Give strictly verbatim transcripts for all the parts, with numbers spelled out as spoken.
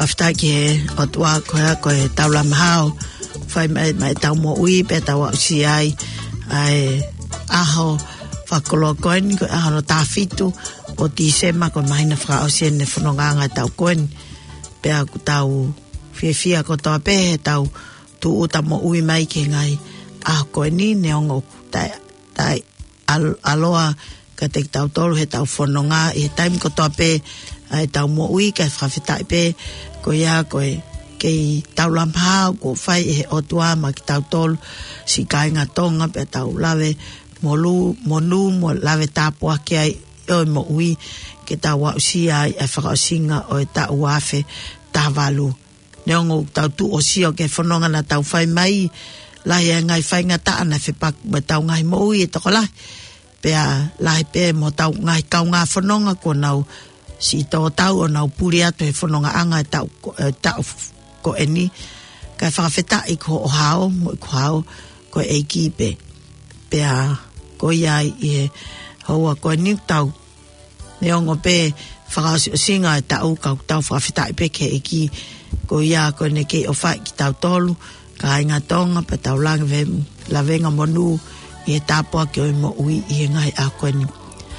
whafta ki e o tua koe koe taula mahao whai mai mai tau mo ui pe tau au si ai ai aho whakoloa koen koe aho no tāwhitu o tisema koe mahina whaka au si ene whanonganga tau koen pe aku tau fia fia ko tau pe tau tu uta mo ui mai ke ngai aho koe ni neongo tai, tai al, aloa ka te tau tolu he tau whanonga e taim ko tau pe ai tau mo ui ka whawhitai pe ko ia koe kei tau lamhao ko whai e o tua ma ki tau tolu si kai ngā tonga pe tau lawe molu monu mo lawe tāpua ki ai oi mo ui ke tau wau si ai e whakaosinga o e tau wafe tā walu neongo tau tu o si o ke whanonga na tau whai mai lahi e ngai whai ngā taa na whipak me tau ngai mo ui e toko lahi pea lahi pe mo tau ngai kau ngā whanonga ko nau si tau tau o nau puri atu he whanonga anga e tau, e tau ko eni kai whakawheta i ko o hao mo i ko hao ko e kipe pea ko iai i he haua ko ni tau neongo pe whakawheta singa e tau kau tau whakawheta i pe ke e ki ko ia ko ne ke o whai ki tau tolu ka inga tonga pe tau langa ve la venga monu i he tāpua ki oi mo ui i he ngai a ko ni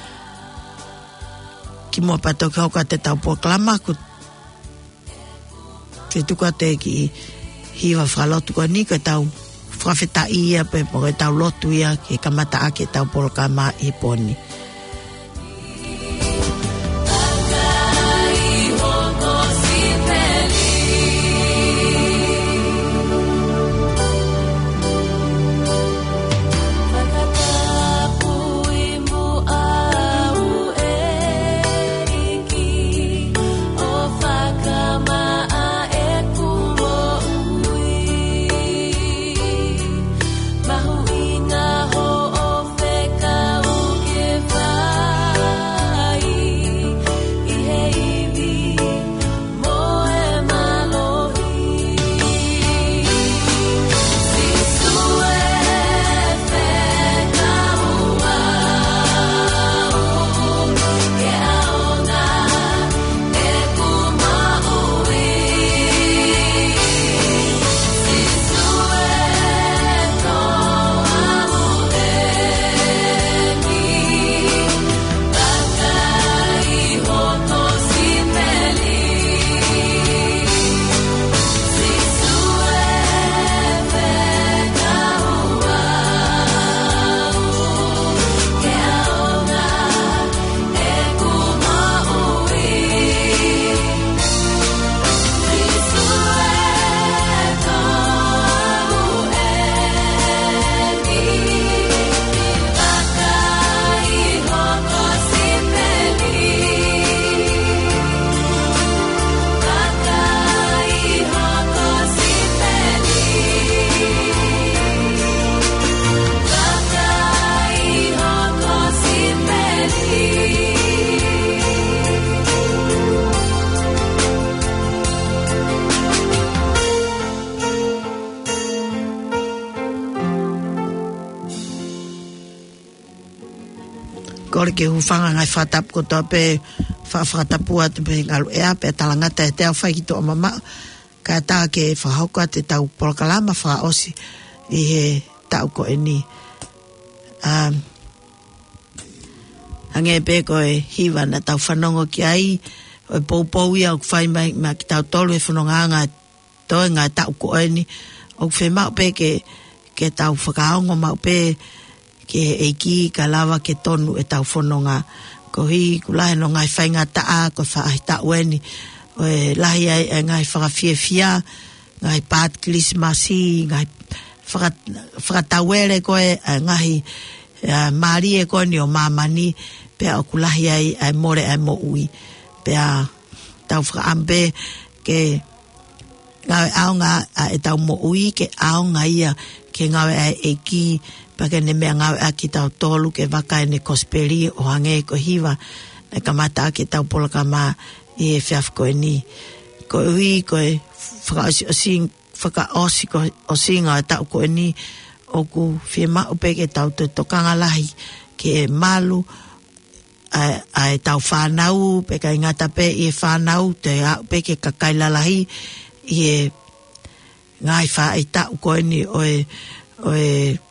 ki mo pato ka ka te tau proklama ku te tuka te ki hiwa whalotu ka ni ka tau whawheta ia pe mo ka tau lotu ia ke kamata ake tau proklama i poni kore ke hufanga ngai whatap ko tō pe whawhatapua te pe ngalu ea pe talangata e te au whai ki tō mama ka tā ke whahauka te tau polokalama wha osi i he tau ko e ni um, hange pe ko e hiwa na tau whanongo ki ai o e poupou ia o kwhai mai ma ki tau tolu e whanonga anga tō e ngā tau ko e ni o kwhe mau pe ke ke tau whakaongo mau pe ke e ki ka lawa ke tonu e tau whanonga ko hi kulahe no ngai whainga taa ko whaai tau eni o e lahi ai e ngai whakawhia fia ngai pat krismasi ngai whakatauere ko e ngai uh, maari e ko ni o mamani pe o kulahi ai ai more ai mo ui pe a tau whakaambe ke ngawe aonga e tau mo ui ke aonga ia ke ngawe ai e ki pake ne mea ngawe a ki tau tolu ke waka e ne kosperi o hange ko hiwa ne kamata a ki tau polaka ma i e whiaf ko e ni ko ui ko e whaka osi whaka osi ko o singa e tau ko e ni o ku whia mau pe ke tau te tokanga lahi ke e malu ai ai tau whanau pe kai ngata pe e whanau te a pe ke kakai lalahi i e ngai wha i tau koe ni oe oe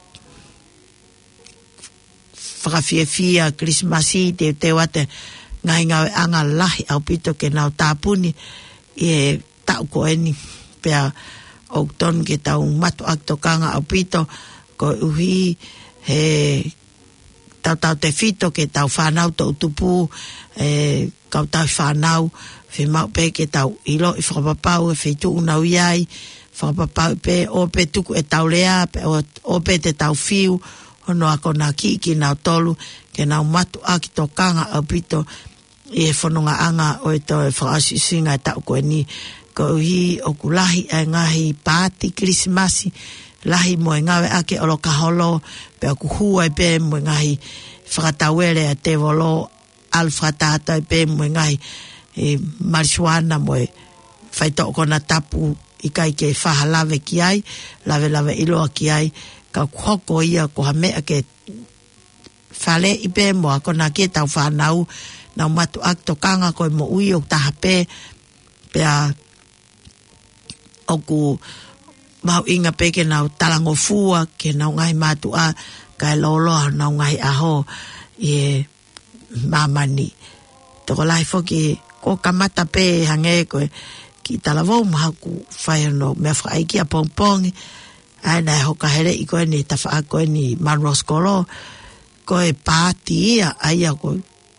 whakawhiawhia Christmasi te te wate ngai ngau anga lahi au pito ke nau tāpuni i e tau koe ni pea o ton ke tau matu aktokanga au pito ko uhi he tau tau te fito ke tau whanau tau tupu e kau tau whanau whi mau pe ke tau ilo i whakapapau e whi tuu nau iai whakapapau pe o pe tuku e tau lea pe o, o pe te tau fiu hono ako nā ki ki nau tolu ke nau matu aki tō kanga au pito i e whanonga anga o e tō e whaasisinga e tau koe ni ko uhi o kulahi e ngahi pāti Krismasi lahi mo ngawe ake olo kaholo pe aku huai pe mo ngahi whakatawere a te wolo alwhakatata pe mo ngahi e marijuana mo e whaito kona tapu i kai ke whahalave ki ai lave lave iloa ki ai ka kuhoko ia ko ha mea ke whale i pe mo ako na ke tau whanau na matu akto kanga koe mo ui o taha pe pe a oku mau inga pe ke nau talango fua ke nau ngai matu a kai lolo nau ngai aho i mamani toko lai foki ko kamata pe hange koe ki talavou mahaku whai no me whai ki a pongpongi ai nai hoka here i koe ni tawha koe ni Manros Kolo koe pāti ia ai a koe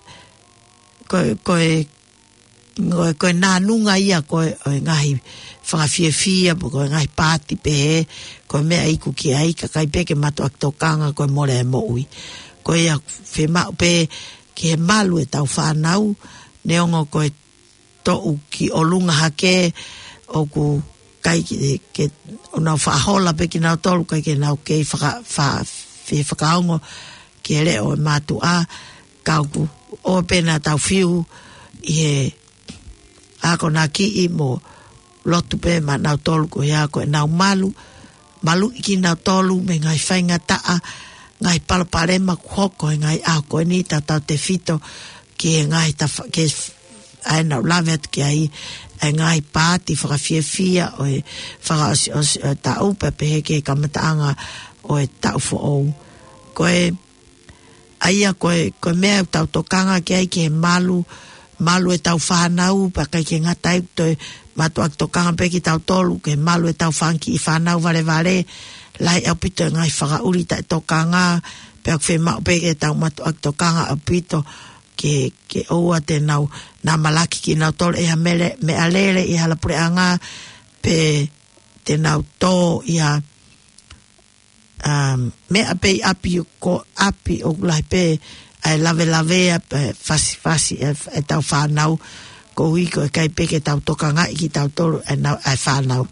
koe koe koe koe nānunga ia koe ngahi whakawhiawhia po koe ngai pāti pe he koe mea iku ki ai ka kai pe ke matu ak tokanga koe more e mo ui koe ia whemau pe ki he malu e tau whanau neongo koe tou ki olunga hake o ku kai ki ke o nau whahola pe ki nau tolu kai ke nau kei whaka whakaongo ki ele o matu a kau ku o pena tau whiu i he ako na ki i mo lotu pe ma nau tolu ko ia ko nau malu malu iki nau tolu me ngai whainga taa ngai palparema kuhoko ngai a ko ni ta tau te fito ki ngai ta ke ai nau lavet ki ai ngai pāti whakawhiawhia o e whaka tau pepe ke kamataanga o e tau fo ou koe aia koe koe mea tau tokanga ki ai ki he malu malu e tau whanau pa kai ke ngatai toi matu ak tokanga pe ki tau tolu ke malu e tau whanki i whanau vare vare lai au pito ngai whaka uri ta tokanga pe ak whemau pe ke tau matu ak tokanga au pito ke ke oua te nau na malaki ki nau tolu e ha mele me alele i hala pureanga pe te nau tō i ha um, me ape api ko api o lai pe ai lave lave pe fasi fasi e, e tau whanau ko hui ko e kai pe ke tau tokanga i ki tau tolu e nau ai whanau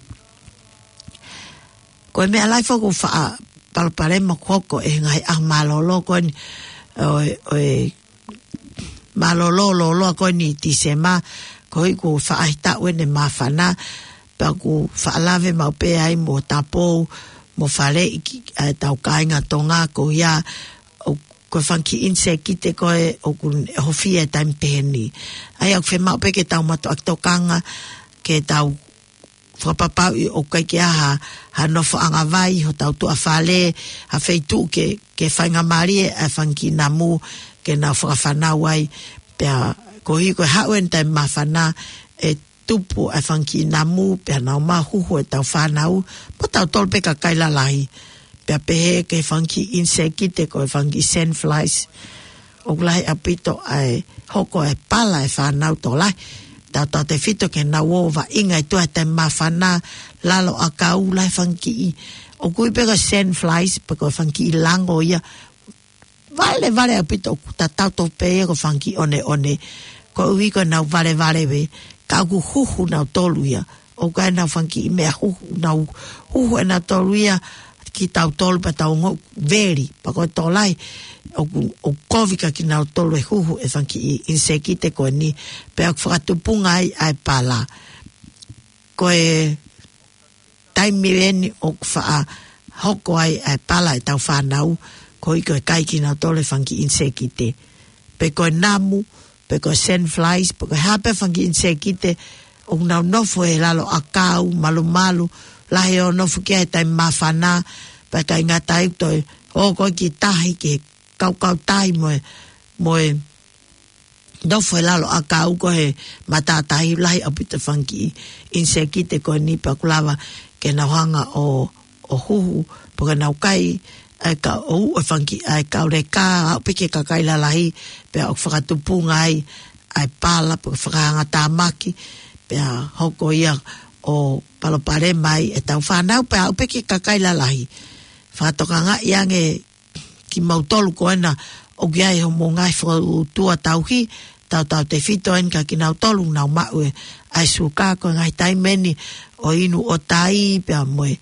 ko e me alai foko wha palparema koko e ngai ah malolo ko ni o e malolo lolo ko ni tisema ko i ko wha ahita wene mawhana pa ko wha lave mau pe ai mo tapo mo whare i tau kainga tonga ko ia o ko whanki inse kite ko e o kun hofia taim peheni ai au whemau pe ke tau matu ak tokanga ke tau whapapau i o kai ki aha ha nofo anga vai ho tau tu a whale ha feitu ke ke whainga marie a whanki namu ke nau whakawhanau ai pia ko hi ko hauen taim mawhana e tupu a whanki namu pia nau mahuhu e tau whanau po tau tolpe ka kaila lahi pia pehe ke whanki insekite ko e whanki sandflies o lahi apito ai hoko e pala e whanau to lahi tau tau te fito ke nau o wa inga i tua taim mawhana lalo a kau lahi whanki i o kui peka sandflies peko e whanki i lango ia vale vale apito ta tau to pe ko whanki one one ko uhi ko nau vale vale we ka ku huhu nau toluia o ka nau whanki i mea huhu nau huhu e nau toluia ki tau tolu pa tau ngok veri pa ko tolai o, o kovika ki nau tolu e huhu e whanki i insekite ko ni pe ak whakatupunga ai ai pala ko e taimiweni o wha hoko ai ai pala e tau whanau ko i ko e kai ki nau tolu e whanki insekite pe ko namu, pe ko sandflies, pe ko hape whangi insekite, o nau nofo e lalo akau, malu malu, lahe o nofo kia e tai mawhana, pe kai ngata iutoi, o ko ki tahi ki kau kau tahi moe, moe, nofo e lalo akau ko he matatahi, lahe apita whangi insekite ko ni pa kulawa, ke nauhanga o, o huhu, pe ka nau kai, ai ka o e whangi, ai ka ore ka, au pike ka kaila lahi, pe au whakatupunga ai, ai pala, pe whakahanga tāmaki, pea hoko ia o palopare mai e tau whanau pea upeke kakai la lahi. Whatoka ngā iange ki mautolu ko ena o giai ho mo ngai whakautua tauhi, tau tau te whito en ka ki nau tolu nau mau e ai suka ko ngai taimeni o inu o tai pea moe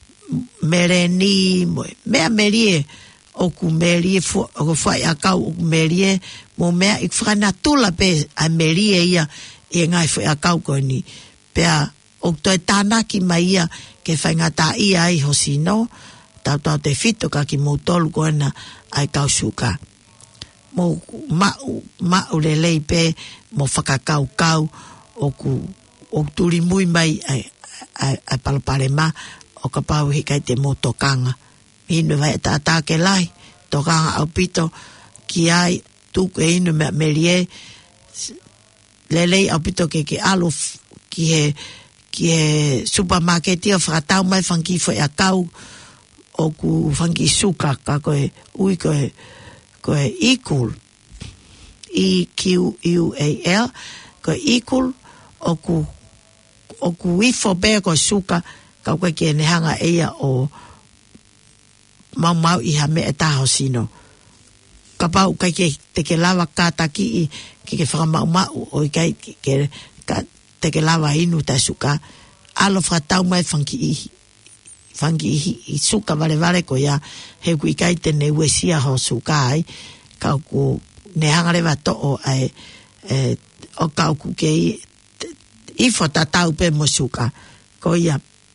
mereni moe mea merie o ku merie o ku whai akau o ku merie mo mea ik whanatula pe a merie ia e ngai fwe a kau koe ni. Pea, o toi tānaki mai ia ke whaingata ia ai hosino, tau tau te whito ka ki mautolu koe na ai kau suka. Mo mau, mau le lei pe, mo whakakau kau, o ku, o turi mui mai ai, ai, ai palapare ma, o ka pau hikai te mo tokanga. Inu vai e tātā ke lai, tokanga au pito, ki ai, tuku e inu mea merie, lelei au pito ke ke alo ki he ki he supermarket ia whakatau mai whangi fwe a kau o ku whangi suka ka koe ui koe koe equal E Q U A L koe equal o ku o ku ifo bea koe suka ka koe ke nehanga eia o mau mau iha me e taho sino ka pau kai ke te ke lava kātaki i ke ke whakamau mau o i kai ke ka te ke lawa inu ta suka alo whakatau mai whanki ihi whanki ihi i suka vale vale ko ia he kui kai te ne uesia ho suka ai kau ku ne hangarewa to o ai e, o kau ku ke i ifo ta tau pe mo suka ko ia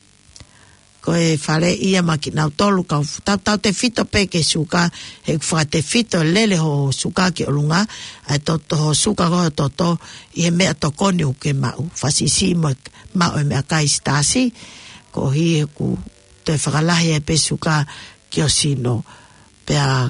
ko e whare ia maki nau tolu kau tau tau te fito pe ke suka he wha te fito lele ho suka ki olunga ai toto ho suka ko toto i he mea tokoni uke mau whasisi mo mau e mea kai stasi ko hi he ku te whakalahi e pe suka ki o sino pea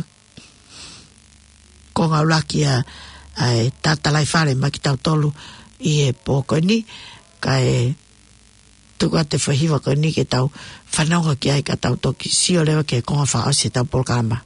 ko ngau laki a ai tatalai whare maki tau tolu i he pōkoni ka e tuka te whahiwa ko ni ke tau whanaunga ki ai ka tau toki sio lewa ke konga wha se tau polkarama.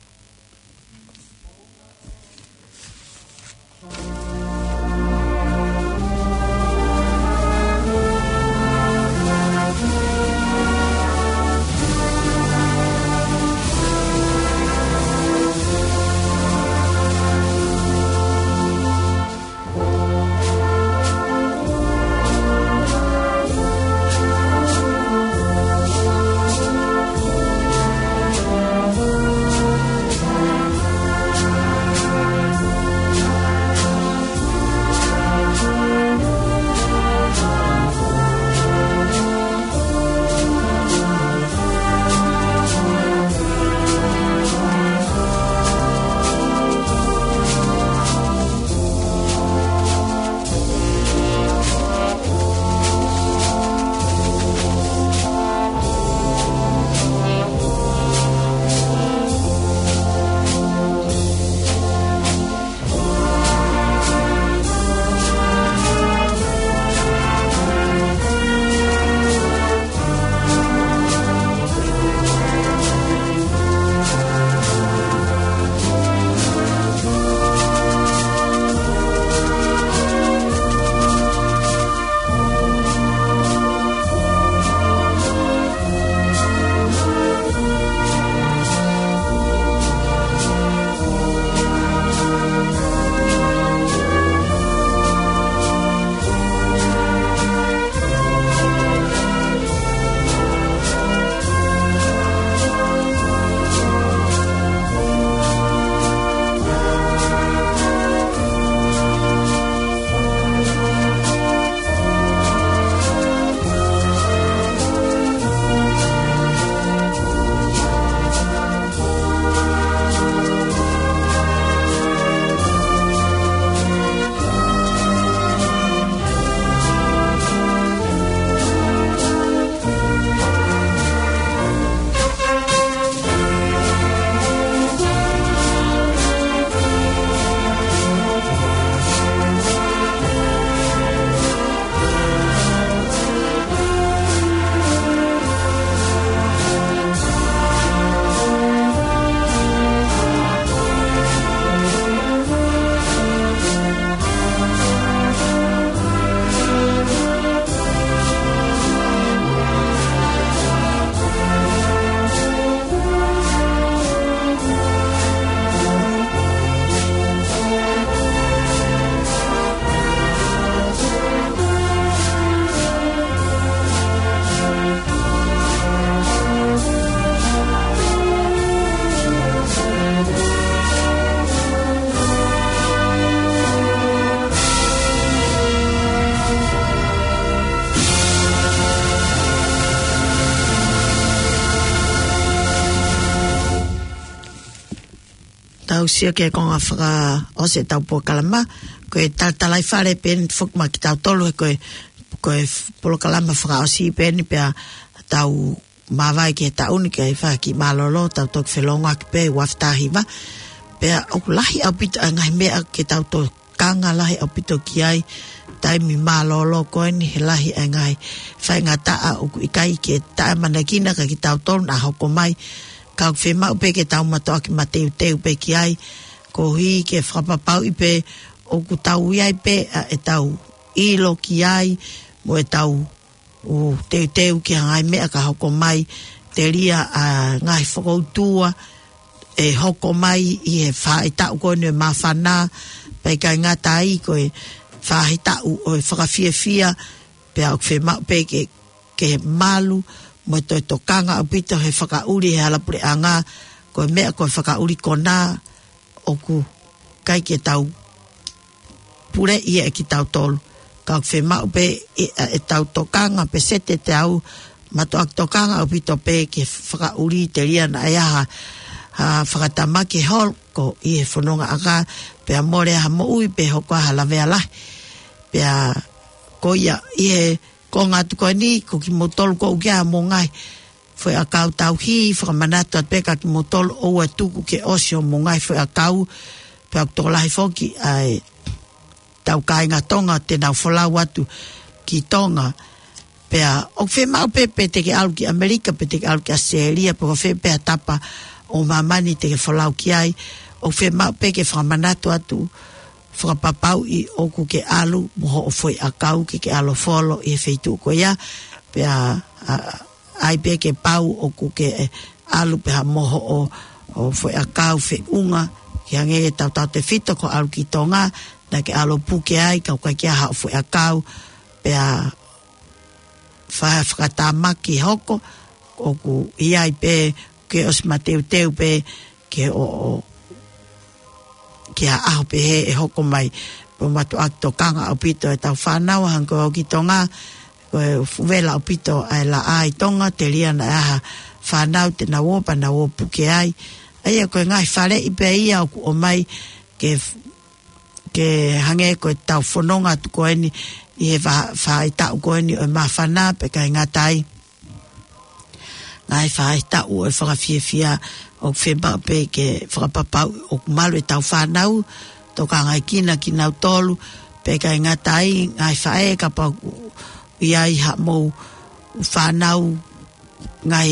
tau sia ke konga whaka o se tau po kalama, koe tal talai whare pen whukma ki tau tolu, koe koe polo kalama whaka o si pen pia tau mawai ke tauni ke whaki malolo, tau tok whelonga ki pe waftahi wa, pia oku lahi au pito a ngai mea ke tau to kanga lahi au pito ki ai, taimi malolo koe ni he lahi a ngai whai ngataa oku ikai ke tae manakina ka ki tau tolu na hoko mai, kau whi mau pe ke tau matoa ki mateu teu pe ki ai, ko hi ke whapapau i pe o ku tau iai pe e tau ilo ki ai, mo e tau o teu teu ki hangai mea ka hoko mai, te ria a ngai whakoutua, e hoko mai i he whaitau koe ni ma whana, pe kai ngata i koe whaitau o e whakawhia fia, pe au whi mau pe ke, ke malu, mo toi to kanga au pito he whakauri he halapure anga, koe mea koe whakauri kona, oku kai ke tau pure ia e ki tau tolu. Kau whi mau pe e, e tau tokanga pe sete te au, mato ak tokanga au pito pe ke whakauri te ria na eaha, ha whakatamaki hol, ko i he whanonga anga, pe a more ha mo ui pe hoko ha lavea lahi, pe a ko ia i he ko ngā tukoe ni, ko ki motolu ko ukia mo ngai, foi a kau tau hi, whakamanatu at peka ki motolu o e tuku ke osio mo ngai, foi a kau, pe a kutolahi foki, ai, tau kai ngā tonga, te nau whalau atu ki tonga, pe a, o whi mau pe pe te ke alu ki Amerika, pe te ke alu ki Australia, pe o whi pe a tapa o mamani te ke whalau ki ai, o whi mau pe ke whakamanatu atu, whakapapau i oku ke alu, moho o foi a kau ke ke alo folo i e wheitu ko ia, pe a, a ai pe ke pau oku ke alu pe ha moho o, o foi a kau whi unga, ki hange e tau tau te whito ko alu ki tonga, na ke alo puke ai, kau kai kia hao foi a kau, pe a whaha whakatamaki hoko, oku i ai pe ke os mateu teu pe ke o, o ki a aho pe he e hoko mai po matu akto kanga au pito e tau whanau hanko au ki tonga ko e fuwela au pito ai la ai tonga te ria na aha whanau te na wopa na wopu ke ai ai ko ngai whare i pe ia o mai ke ke hange ko tau whanonga tu ko eni i he whai tau ko eni o ma whana pe kai ngatai ngai whai tau o e whakawhia fia o whemba pe ke whakapapau o malu e tau whanau, toka ngai kina ki nau tolu, pe kai ngatai, ngai whae ka pau iai ha mou whanau, ngai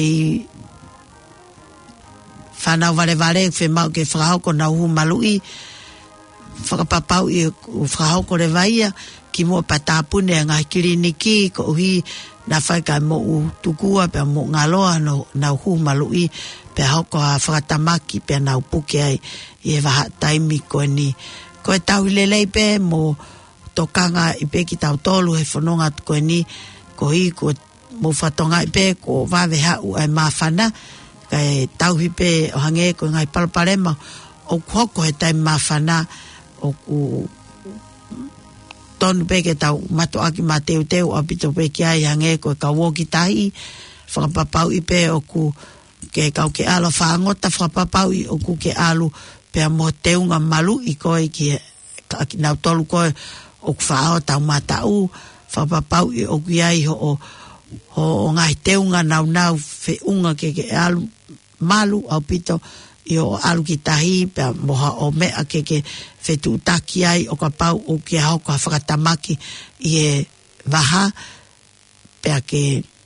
whanau vare vare, whemau ke whakahoko na uhu malui, whakapapau i whakahoko re vaia, ki mua patapune ngai kiriniki, ko uhi na whai kai mo u tukua, pe mo ngaloa no, na uhu malui, pe hoko a whakatamaki pe nau puke ai i e waha taimi koe ni. Koe tau lelei pe mo tokanga i pe ki tau tolu he whanonga koe ni ko hi ko mo whatonga i pe ko wawe hau ai mawhana kai tau hi pe o hange ko ngai palparema o hoko he taimi mawhana o ku tonu pe ke tau mato aki ma teu teu a pito pe ki ai hange ko ka woki tahi whakapapau i pe o ku ke kau ke alo whaangota whapapau i o ku ke alu pia mo teunga malu i koe ki ki nau tolu koe o ku whaao tau matau whapapau i o ku iai ho o, ho o ngai teunga nau nau whi unga ke ke alu malu au pito i o alu ki tahi pia moha o mea ke ke whetu taki ai o ka pau o ke hao ka whakatamaki i e waha pia ke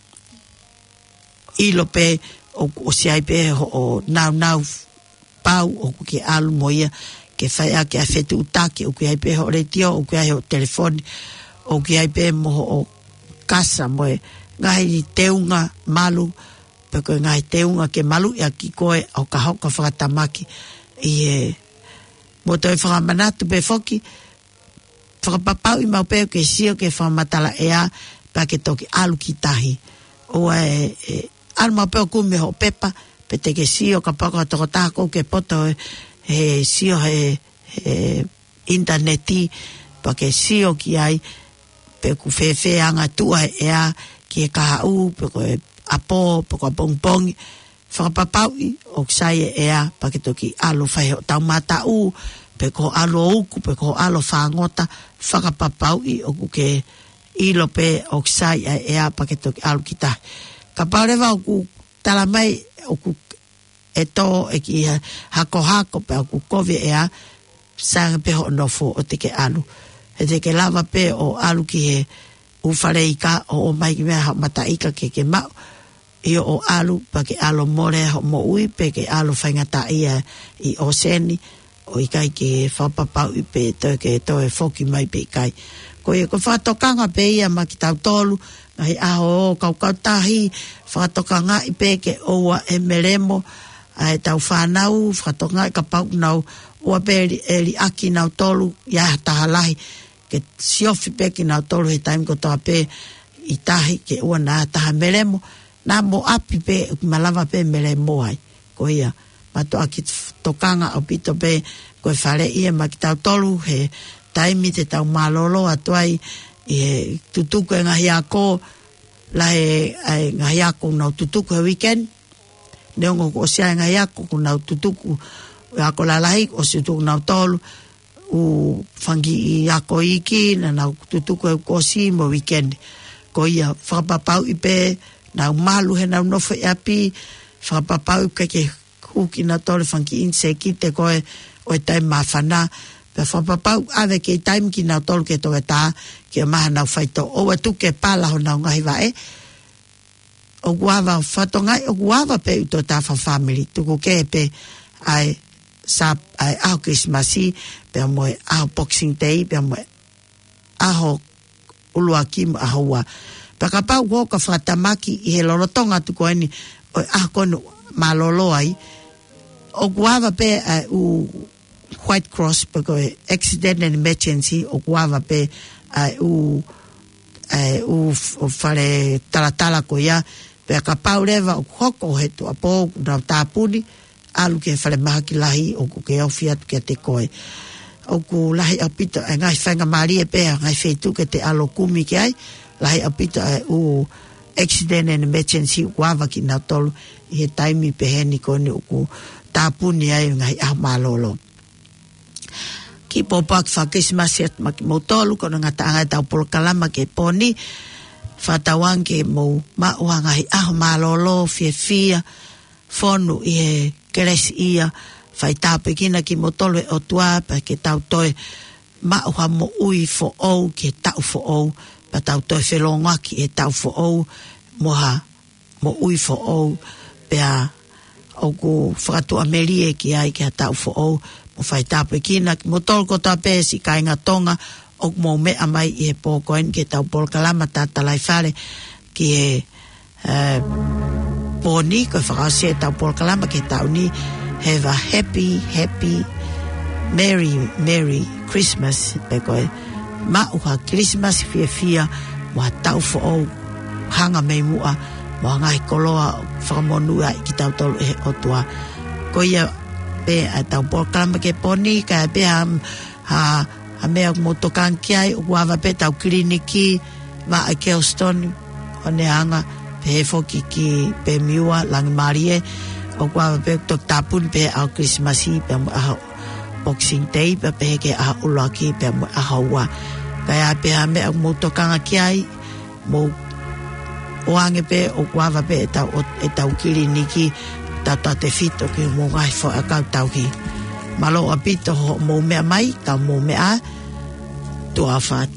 ilo pe o, o siai pe o nau nau pau o ke alu moia ke whaia ke a whetu utake o ke ai pe ho retio o ke ai ho telefoni o ke ai pe mo o kasa moe ngai teunga malu pe ko ngai teunga ke malu ia ki koe o ka hoka whakatamaki i e mo toi whakamanatu pe foki whakapapau i mau pe ke sio ke whakamatala ea pa ke toki alu ki tahi o e, e alu mau pe o kume ho pepa pe te ke sio ka pako toko tako ke poto he, he sio he, he interneti pa ke sio ki ai pe ku whewhe anga tua ea ki e kaha u pe ko e apo pe ko a pongpongi whakapapau i o ksai e ea pa ke toki alo whai o tau mata u pe ko alo uku pe ko alo whangota whakapapau i o kuke ilo pe o ksai e ea pa ke toki alo kita ka paurewa o ku tala mai o ku e to e ki hako hako pe o ku kovi ea sanga pe ho nofo o te ke alo e te ke lava pe o alo ki he uwhareika o o mai ki mea mataika ke ke mau i o alu pa ke alo more ho mo ui pe ke alo whaingata ia i o seni o i kai ke whapapau i pe to ke to e whoki mai pe kai ko i ko whatokanga pe ia ma ki tau tolu ngahi aho o kau kau tahi whatokanga i pe ke oua e meremo ai tau whanau whatokanga i ka pau nau ua pe e li aki nau tolu ia tahalahi ke siofi pe ki nau tolu he taimi ko toa pe i tahi ke ua na taha meremo na mo api pe malava pe mele moai ko ia mato aki tokanga o pito pe ko fare ia makita tolu he taimi te tau malolo atuai e tutuku e ngahi ako la e ngahi ako na tutuku he weekend neongo ko sia ngahi ako na tutuku ako la lai o tutuku na tolu u fangi i ako iki na na tutuku e ko si mo weekend ko ia whapapau i pe na malu he na nofo e api whapapau ke ke huki na tole whanki inse ki te koe o e taim mawhana pe whapapau ave ke taim ki na tole ke toa tā ke maha nau whaito o e tu ke pala ho nau ngahi wae o guava whatongai o guava pe uto tā wha family tuku ke pe ai sa ai aho Christmasi pe moe aho Boxing Day pe moe aho ulua kim aho wa pakapau ko ka fatamaki i he lolotonga tu ko ni a kono malolo ai o guava pe uh, u White Cross pe ko accident and emergency o guava pe uh, u uh, u fare talatala ko ya pe kapau leva o hoko he tu apo na tapuni alu ke fare mahaki lahi o ko ke ofia ke te koe o ku lahi apita ngai fanga maria pe ngai fetu ke te alo kumi ke ai lahi apita e u accident and emergency guava ki na tolu i he taimi peheni koni uku tapuni ai ngai ah malolo ki popak fa Christmas et maki motolu kono ngata anga tau polkalama ke poni fatawang ke mo ma wanga hi ah malolo fie fia fonu i he keres ia fai tape kina ki motolu o tua pa ke tau toe ma wa mo ui fo o ke tau fo o pa tau toi whelonga ki e tau fo au moha mo ui fo au pea o ku whakatu amerie ki ai ki a tau fo au mo whai tapu e kina mo tolko ta pe si kainga tonga o mo mea mai i he pōkoen ki e tau polkalama tātalai whare ki e uh, pōni ko whakasi e tau polkalama ki e tau ni have a happy happy merry merry Christmas pe koe ma uha Christmas fia fia wa tau fo o hanga mei mua mo ngai koloa whakamonua i ki tau tolu e o tua ko ia pe a tau polkalama ke poni ka pe ha ha, ha mea motokan ki ai o guava pe tau kliniki ma a Kelston o ne hanga pe he foki ki pe miua langi marie o guava pe tok tapun pe au Christmasi pe a Boxing Day pe pe ke a ulaki pe a haua kaya pe a me mo tokanga ki ai mo oange pe o guava pe ta e tau kiliniki ta ta te fito ke mo ngai fo a kau tau ki malo apito mo me mai ka mo me a to a fa